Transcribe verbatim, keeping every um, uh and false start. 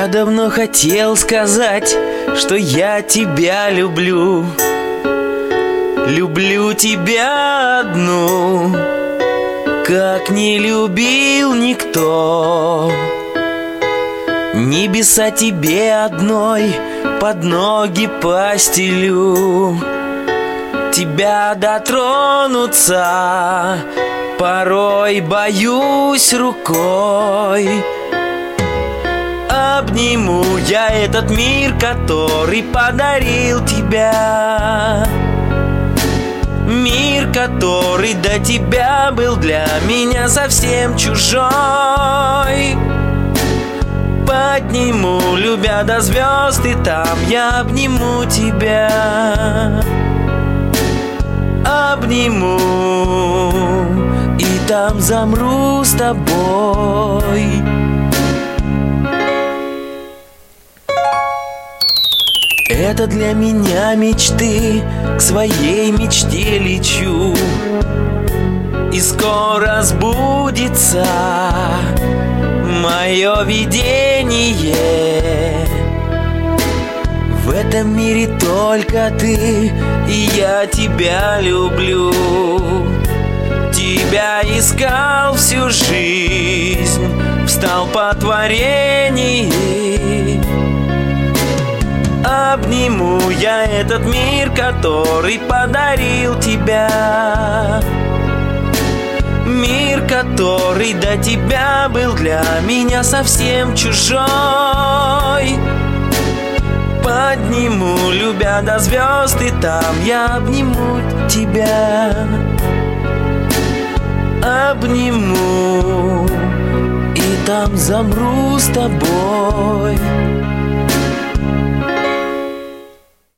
давно хотел сказать, что я тебя люблю. Люблю тебя одну, как не любил никто. Небеса тебе одной под ноги постелю. Тебя дотронуться порой боюсь рукой. Обниму я этот мир, который подарил тебя. Мир, который до тебя был для меня совсем чужой. Подниму, любя до звезд, и там я обниму тебя. Обниму, и там замру с тобой. Это для меня мечты, к своей мечте лечу. И скоро сбудется мое видение. В этом мире только ты, и я тебя люблю. Тебя искал всю жизнь, встал по творению. Обниму я этот мир, который подарил тебя. Мир, который до тебя был для меня совсем чужой. Подниму, любя до звезд, и там я обниму тебя. Обниму, и там замру с тобой.